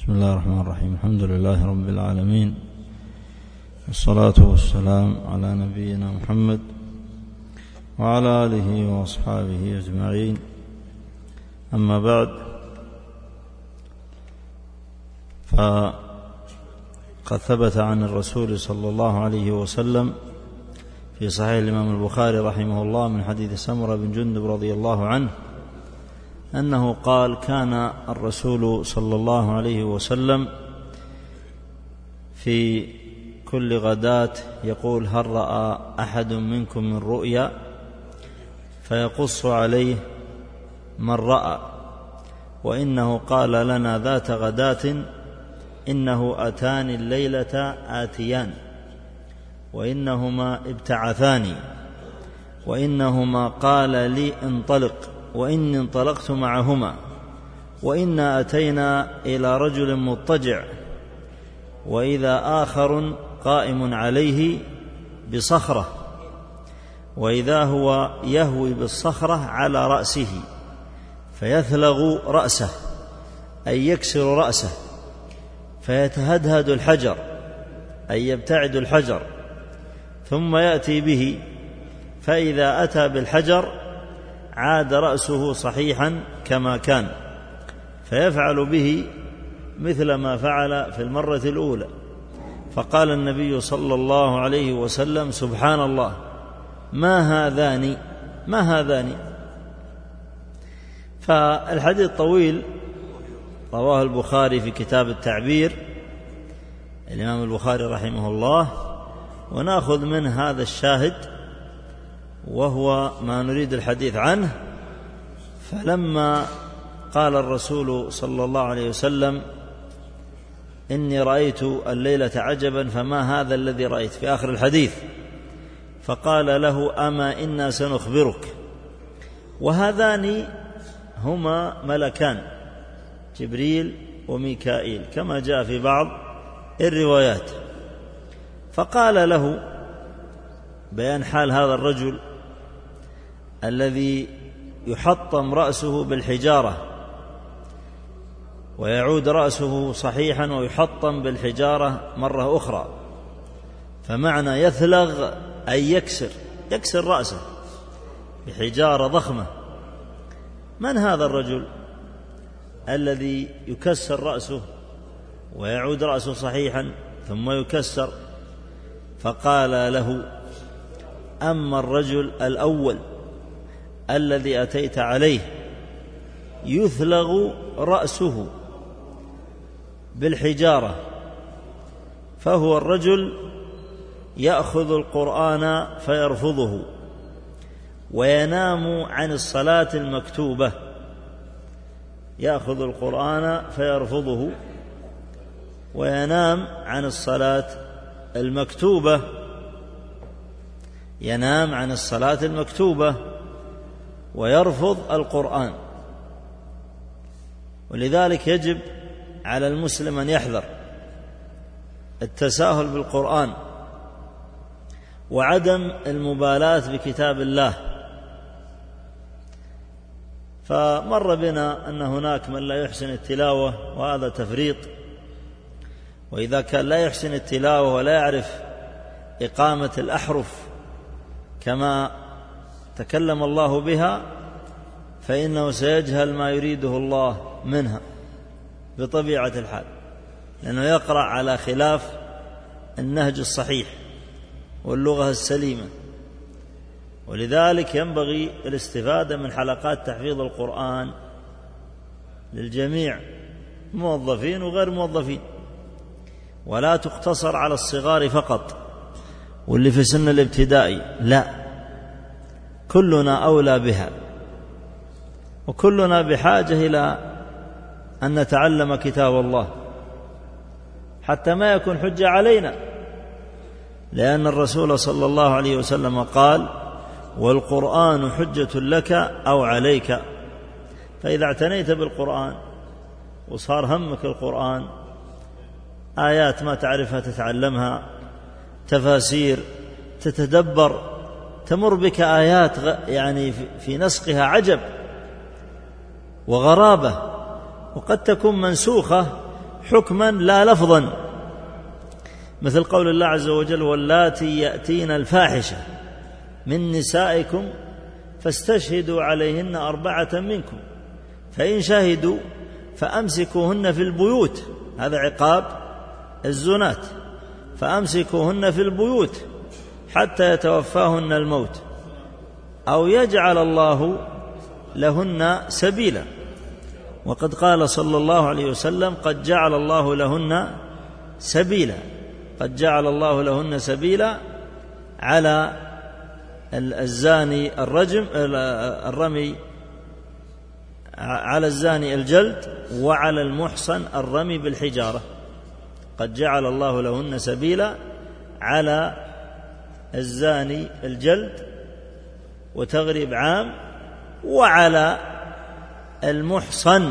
بسم الله الرحمن الرحيم. الحمد لله رب العالمين، والصلاة والسلام على نبينا محمد وعلى آله وأصحابه أجمعين. أما بعد، فقد ثبت عن الرسول صلى الله عليه وسلم في صحيح الإمام البخاري رحمه الله من حديث سمرة بن جندب رضي الله عنه أنه قال: كان الرسول صلى الله عليه وسلم في كل غداة يقول: هل رأى أحد منكم من رؤيا؟ فيقص عليه من رأى. وإنه قال لنا ذات غداة: إنه أتاني الليلة آتيان، وإنهما ابتعثاني، وإنهما قال لي انطلق، وإني انطلقت معهما، وإنا أتينا إلى رجل مضطجع، وإذا آخر قائم عليه بصخرة، وإذا هو يهوي بالصخرة على رأسه فيثلغ رأسه أي يكسر رأسه، فيتهدهد الحجر أي يبتعد الحجر، ثم يأتي به، فإذا أتى بالحجر عاد رأسه صحيحا كما كان، فيفعل به مثل ما فعل في المرة الأولى. فقال النبي صلى الله عليه وسلم: سبحان الله، ما هذان. فالحديث طويل، رواه البخاري في كتاب التعبير، الإمام البخاري رحمه الله، ونأخذ من هذا الشاهد وهو ما نريد الحديث عنه. فلما قال الرسول صلى الله عليه وسلم: إني رأيت الليلة عجبا، فما هذا الذي رأيت؟ في آخر الحديث، فقال له: أما إنا سنخبرك. وهذان هما ملكان، جبريل وميكائيل، كما جاء في بعض الروايات. فقال له بيان حال هذا الرجل الذي يحطم رأسه بالحجارة ويعود رأسه صحيحا ويحطم بالحجارة مرة أخرى. فمعنى يثلغ أي يكسر رأسه بحجارة ضخمة. من هذا الرجل الذي يكسر رأسه ويعود رأسه صحيحا ثم يكسر؟ فقال له: أما الرجل الأول الذي أتيت عليه يثلغ رأسه بالحجارة، فهو الرجل يأخذ القرآن فيرفضه وينام عن الصلاة المكتوبة. يأخذ القرآن فيرفضه وينام عن الصلاة المكتوبة، ينام عن الصلاة المكتوبة ويرفض القرآن. ولذلك يجب على المسلم أن يحذر التساهل بالقرآن وعدم المبالاة بكتاب الله. فمر بنا أن هناك من لا يحسن التلاوة، وهذا تفريط. وإذا كان لا يحسن التلاوة ولا يعرف إقامة الأحرف كما تكلم الله بها، فإنه سيجهل ما يريده الله منها بطبيعة الحال، لأنه يقرأ على خلاف النهج الصحيح واللغة السليمة. ولذلك ينبغي الاستفادة من حلقات تحفيظ القرآن للجميع، موظفين وغير موظفين، ولا تقتصر على الصغار فقط واللي في سن الابتدائي، لا، كلنا أولى بها، وكلنا بحاجة إلى أن نتعلم كتاب الله حتى ما يكون حجة علينا، لأن الرسول صلى الله عليه وسلم قال: والقرآن حجة لك أو عليك. فإذا اعتنيت بالقرآن وصار همك القرآن، آيات ما تعرفها تتعلمها، تفاسير تتدبر، تمر بك آيات يعني في نسقها عجب وغرابة، وقد تكون منسوخة حكما لا لفظا، مثل قول الله عز وجل: واللاتي يأتين الفاحشة من نسائكم فاستشهدوا عليهن 4 منكم، فإن شهدوا فأمسكوهن في البيوت، هذا عقاب الزنات، فأمسكوهن في البيوت حتى يتوفاهن الموت أو يجعل الله لهن سبيلا. وقد قال صلى الله عليه وسلم: قد جعل الله لهن سبيلا، قد جعل الله لهن سبيلا على الزاني الرمي، على الزاني الجلد، وعلى المحصن الرمي بالحجارة. قد جعل الله لهن سبيلا على الزاني الجلد وتغريب عام، وعلى المحصن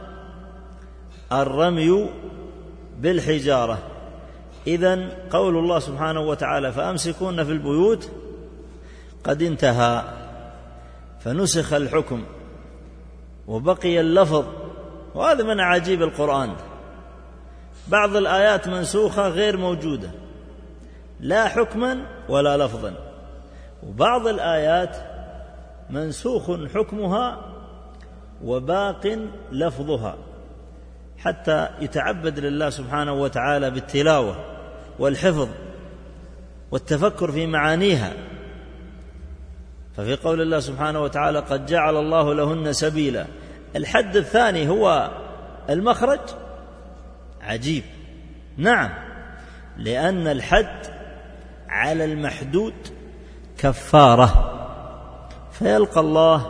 الرمي بالحجارة. إذن قول الله سبحانه وتعالى: فأمسكون في البيوت قد انتهى، فنسخ الحكم وبقي اللفظ، وهذا من عجيب القرآن. بعض الآيات منسوخة غير موجودة، لا حكما ولا لفظا، وبعض الآيات منسوخ حكمها وباق لفظها، حتى يتعبد لله سبحانه وتعالى بالتلاوة والحفظ والتفكر في معانيها. ففي قول الله سبحانه وتعالى: قد جعل الله لهن سبيلا، الحد الثاني هو المخرج. عجيب. نعم، لأن الحد على المحدود كفارة، فيلقى الله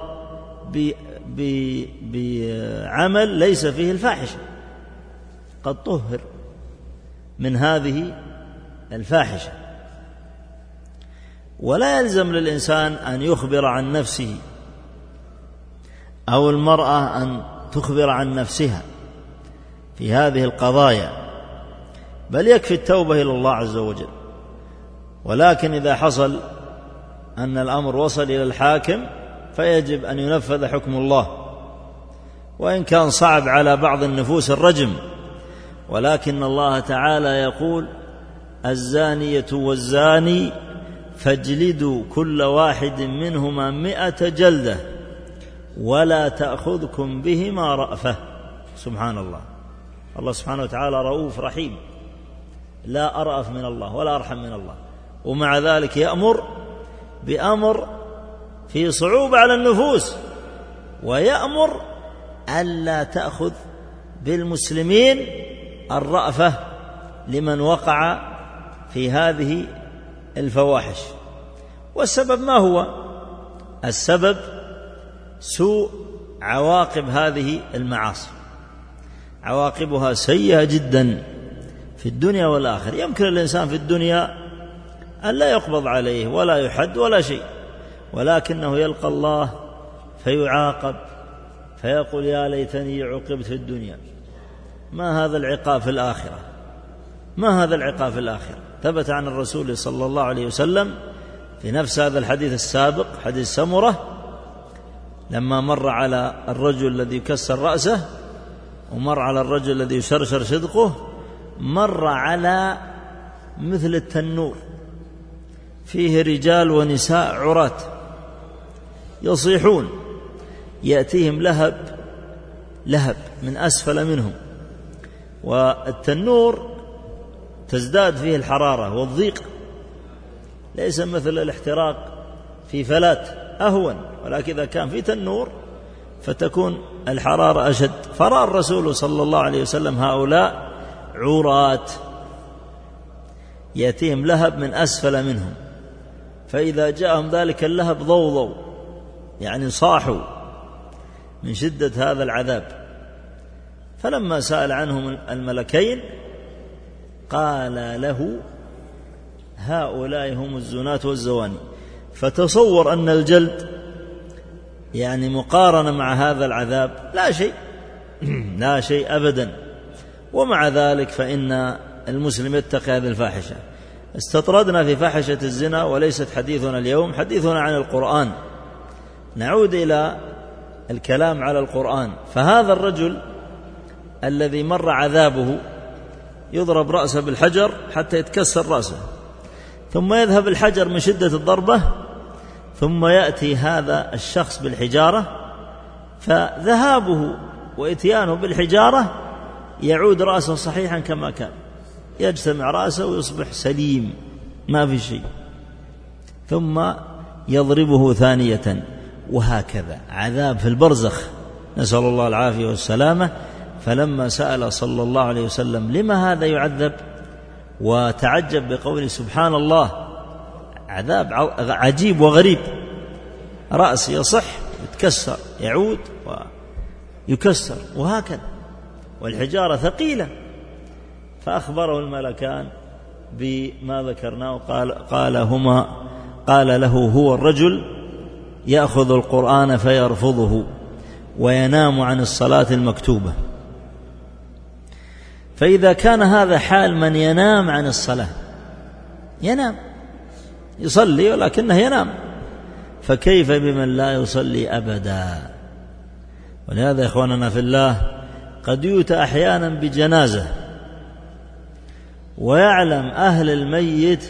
بعمل ليس فيه الفاحشة، قد طهر من هذه الفاحشة. ولا يلزم للإنسان أن يخبر عن نفسه أو المرأة أن تخبر عن نفسها في هذه القضايا، بل يكفي التوبة إلى الله عز وجل. ولكن إذا حصل أن الأمر وصل إلى الحاكم فيجب أن ينفذ حكم الله، وإن كان صعب على بعض النفوس الرجم، ولكن الله تعالى يقول: الزانية والزاني فاجلدوا كل واحد منهما 100 جلدة ولا تأخذكم بهما رأفة. سبحان الله، الله سبحانه وتعالى رؤوف رحيم، لا أرأف من الله ولا أرحم من الله، ومع ذلك يأمر بأمر في صعوبة على النفوس، ويأمر ألا تأخذ بالمسلمين الرأفة لمن وقع في هذه الفواحش. والسبب ما هو؟ السبب سوء عواقب هذه المعاصي، عواقبها سيئة جدا في الدنيا والآخرة. يمكن الإنسان في الدنيا أن لا يقبض عليه ولا يحد ولا شيء، ولكنه يلقى الله فيعاقب فيقول: يا ليتني عوقبت في الدنيا. ما هذا العقاب في الآخرة؟ ما هذا العقاب في الآخرة؟ ثبت عن الرسول صلى الله عليه وسلم في نفس هذا الحديث السابق، حديث سمرة، لما مر على الرجل الذي يكسر رأسه ومر على الرجل الذي يشرشر صدقه، مر على مثل التنور فيه رجال ونساء عراة يصيحون، يأتيهم لهب من أسفل منهم، والتنور تزداد فيه الحرارة والضيق، ليس مثل الاحتراق في فلات أهون، ولكن إذا كان في تنور فتكون الحرارة أشد. فرأى الرسول صلى الله عليه وسلم هؤلاء عراة يأتيهم لهب من أسفل منهم، فإذا جاءهم ذلك اللهب ضوضوا، يعني صاحوا من شدة هذا العذاب. فلما سأل عنهم الملكين قال له: هؤلاء هم الزنات والزواني. فتصور أن الجلد يعني مقارنة مع هذا العذاب لا شيء، لا شيء أبدا. ومع ذلك فإن المسلم يتقي هذه الفاحشة. استطردنا في فاحشة الزنا، وليست حديثنا اليوم، حديثنا عن القرآن. نعود إلى الكلام على القرآن. فهذا الرجل الذي مر عذابه يضرب رأسه بالحجر حتى يتكسر رأسه، ثم يذهب الحجر من شدة الضربة، ثم يأتي هذا الشخص بالحجارة، فذهابه وإتيانه بالحجارة يعود رأسه صحيحا كما كان، يجتمع رأسه ويصبح سليم ما في شيء، ثم يضربه ثانية، وهكذا عذاب في البرزخ، نسأل الله العافية والسلامة. فلما سأل صلى الله عليه وسلم لما هذا يعذب، وتعجب بقوله سبحان الله، عذاب عجيب وغريب، رأس يصح يتكسر يعود ويكسر وهكذا، والحجارة ثقيلة. فأخبره الملكان بما ذكرناه، قال له هو الرجل يأخذ القرآن فيرفضه وينام عن الصلاة المكتوبة. فإذا كان هذا حال من ينام عن الصلاة، ينام يصلي ولكنه ينام، فكيف بمن لا يصلي أبدا؟ ولهذا إخواننا في الله قد يؤتى أحيانا بجنازة ويعلم أهل الميت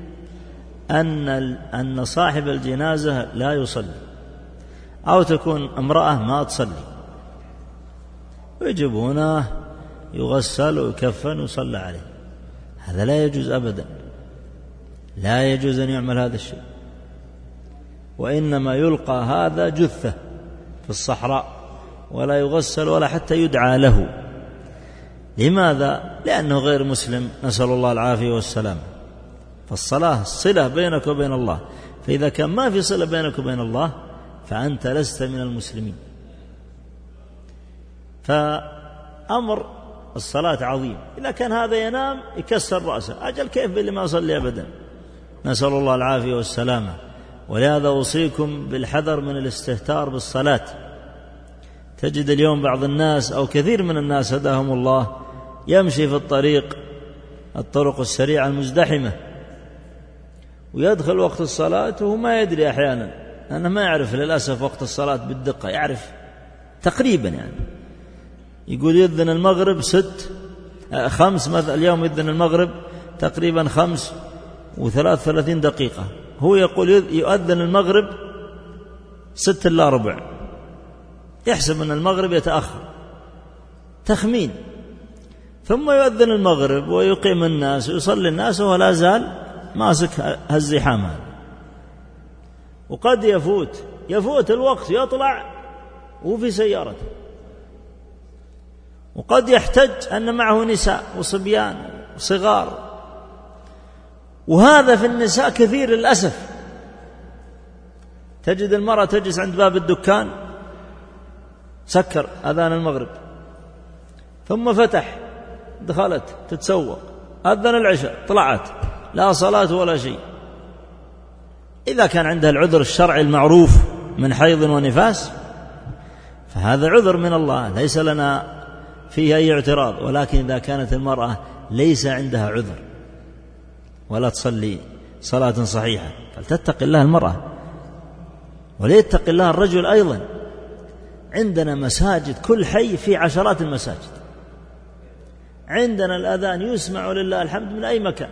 أن صاحب الجنازة لا يصلي، أو تكون امرأة ما تصلي، ويجيبونه يغسل ويكفن ويصلى عليه. هذا لا يجوز أبدا، لا يجوز أن يعمل هذا الشيء، وإنما يلقى هذا جثة في الصحراء ولا يغسل ولا حتى يدعى له. لماذا؟ لأنه غير مسلم، نسأل الله العافية والسلام. فالصلاة صلة بينك وبين الله، فإذا كان ما في صلة بينك وبين الله فأنت لست من المسلمين. فأمر الصلاة عظيم. إذا كان هذا ينام يكسر رأسه، أجل كيف باللي ما يصلي أبدا، نسأل الله العافية والسلامة. ولهذا أوصيكم بالحذر من الاستهتار بالصلاة. تجد اليوم بعض الناس أو كثير من الناس هداهم الله يمشي في الطرق السريعة المزدحمة، ويدخل وقت الصلاة وهو ما يدري أحيانا، أنا ما يعرف للأسف وقت الصلاة بالدقة، يعرف تقريبا يعني، يقول يذن المغرب 5 مثلا، اليوم يذن المغرب تقريبا 5:33 دقيقة، هو يقول يؤذن المغرب 6:15، يحسب أن المغرب يتأخر، تخمين. ثم يؤذن المغرب ويقيم الناس ويصلي الناس وهو لا زال ماسك هالزحام هذا، وقد يفوت الوقت يطلع وفي سيارته، وقد يحتج أن معه نساء وصبيان وصغار، وهذا في النساء كثير للأسف. تجد المرأة تجلس عند باب الدكان، سكر أذان المغرب، ثم فتح، دخلت تتسوق، أذن العشاء، طلعت، لا صلاة ولا شيء. إذا كان عندها العذر الشرعي المعروف من حيض ونفاس فهذا عذر من الله ليس لنا فيه أي اعتراض، ولكن إذا كانت المرأة ليس عندها عذر ولا تصلي صلاة صحيحة فلتتق الله المرأة، وليتق الله الرجل أيضا. عندنا مساجد كل حي في عشرات المساجد، عندنا الأذان يسمع لله الحمد من أي مكان،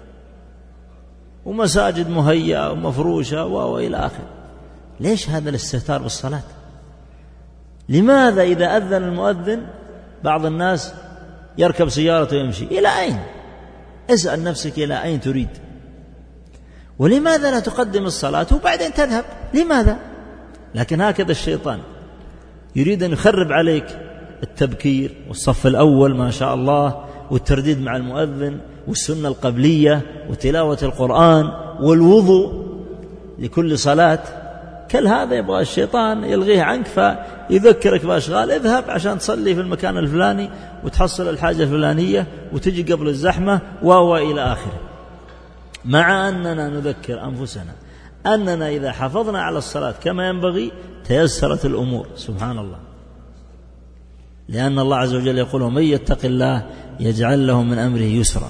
ومساجد مهيئة ومفروشة وإلى آخر. ليش هذا الاستهتار بالصلاة؟ لماذا إذا أذن المؤذن بعض الناس يركب سيارته ويمشي؟ إلى أين؟ اسأل نفسك إلى أين تريد؟ ولماذا لا تقدم الصلاة وبعدين تذهب؟ لماذا؟ لكن هكذا الشيطان يريد أن يخرب عليك التبكير والصف الأول ما شاء الله، والترديد مع المؤذن، والسنة القبلية، وتلاوة القرآن، والوضوء لكل صلاة. كل هذا يبغى الشيطان يلغيه عنك، فيذكرك بأشغال، اذهب عشان تصلي في المكان الفلاني وتحصل الحاجة الفلانية وتجي قبل الزحمة إلى آخره. مع أننا نذكر أنفسنا أننا إذا حافظنا على الصلاة كما ينبغي تيسرت الأمور، سبحان الله. لأن الله عز وجل يقول ومن يتق الله يجعل له من أمره يسرا.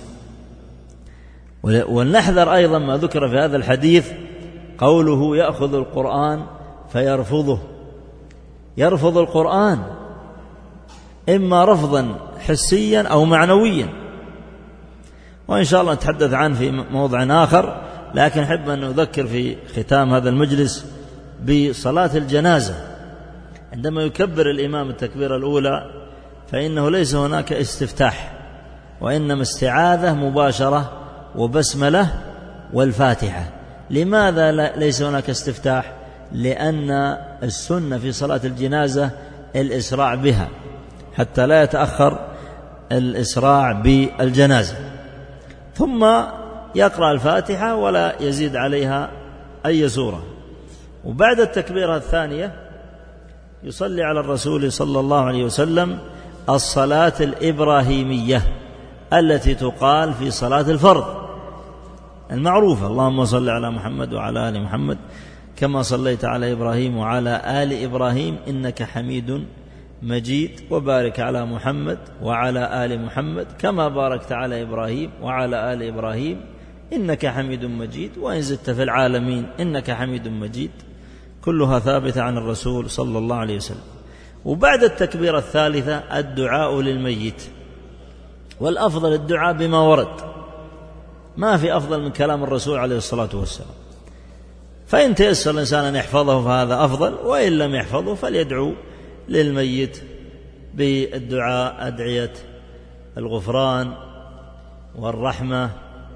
ولنحذر أيضا ما ذكر في هذا الحديث، قوله يأخذ القرآن فيرفضه، يرفض القرآن. إما رفضا حسيا أو معنويا، وإن شاء الله نتحدث عنه في موضع آخر، لكن أحب أن أذكر في ختام هذا المجلس بصلاة الجنازة. عندما يكبر الإمام التكبيرة الأولى فإنه ليس هناك استفتاح، وإنما استعاذة مباشرة وبسملة والفاتحة. لماذا ليس هناك استفتاح؟ لأن السنة في صلاة الجنازة الإسراع بها حتى لا يتأخر الإسراع بالجنازة، ثم يقرأ الفاتحة ولا يزيد عليها أي سورة. وبعد التكبيرة الثانية يصلي على الرسول صلى الله عليه وسلم الصلاة الإبراهيمية التي تقال في صلاة الفرض المعروفة: اللهم صل على محمد وعلى آل محمد كما صليت على إبراهيم وعلى آل إبراهيم إنك حميد مجيد، وبارك على محمد وعلى آل محمد كما باركت على إبراهيم وعلى آل إبراهيم إنك حميد مجيد، وإن زدت في العالمين إنك حميد مجيد. كلها ثابتة عن الرسول صلى الله عليه وسلم. وبعد التكبيرة الثالثة الدعاء للميت، والأفضل الدعاء بما ورد، ما في أفضل من كلام الرسول عليه الصلاة والسلام. فإن تيسر الإنسان أن يحفظه فهذا أفضل، وإن لم يحفظه فليدعو للميت بالدعاء أدعية الغفران والرحمة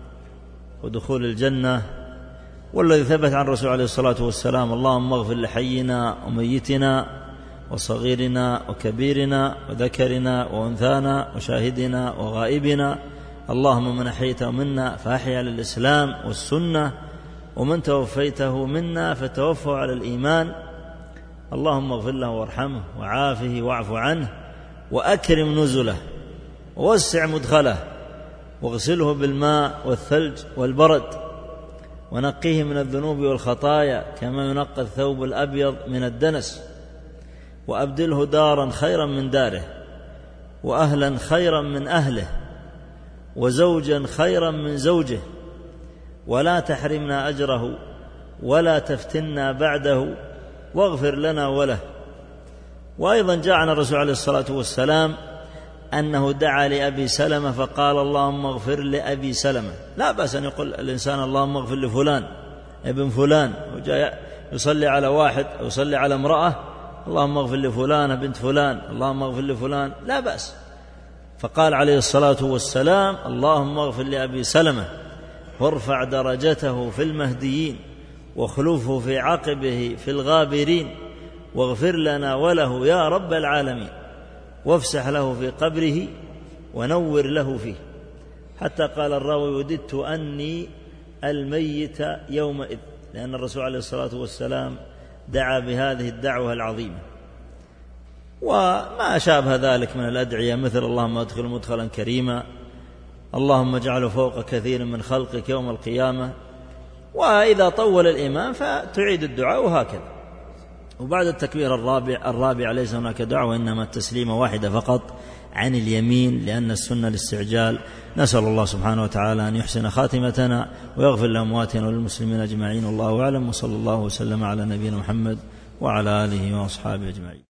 ودخول الجنة، والذي ثبت عن الرسول عليه الصلاة والسلام: اللهم اغفر لحينا وميتنا وصغيرنا وكبيرنا وذكرنا وأنثانا وشاهدنا وغائبنا، اللهم من أحييته منا فأحيا على الإسلام والسنة، ومن توفيته منا فتوفه على الإيمان، اللهم اغفر له وارحمه وعافه واعف عنه وأكرم نزله ووسع مدخله واغسله بالماء والثلج والبرد ونقيه من الذنوب والخطايا كما ينقى الثوب الأبيض من الدنس، وأبدله دارا خيرا من داره وأهلا خيرا من أهله وزوجا خيرا من زوجه، ولا تحرمنا أجره ولا تفتنا بعده واغفر لنا وله. وأيضا جاء عن الرسول عليه الصلاة والسلام أنه دعا لأبي سلمة فقال: اللهم اغفر لأبي سلمة. لا بأس أن يقول الإنسان اللهم اغفر لفلان ابن فلان، وجاء يصلي على واحد أو يصلي على امرأة: اللهم اغفر لفلان بنت فلان، اللهم اغفر لفلان، لا بأس. فقال عليه الصلاة والسلام: اللهم اغفر لأبي سلمة وارفع درجته في المهديين واخلفه في عقبه في الغابرين واغفر لنا وله يا رب العالمين وافسح له في قبره ونور له فيه. حتى قال الراوي: وددت أني الميت يومئذ، لأن الرسول عليه الصلاة والسلام دعا بهذه الدعوة العظيمة. وما شابه ذلك من الأدعية مثل: اللهم ادخل مدخلا كريما، اللهم اجعله فوق كثير من خلقك يوم القيامة. وإذا طول الإمام فتعيد الدعاء، وهكذا. وبعد التكبير الرابع ليس هناك دعوة، وإنما التسليمة واحدة فقط عن اليمين، لأن السنة الاستعجال. نسأل الله سبحانه وتعالى أن يحسن خاتمتنا ويغفر لأمواتنا وللمسلمين أجمعين، والله أعلم، وصلى الله وسلم على نبينا محمد وعلى آله وأصحابه أجمعين.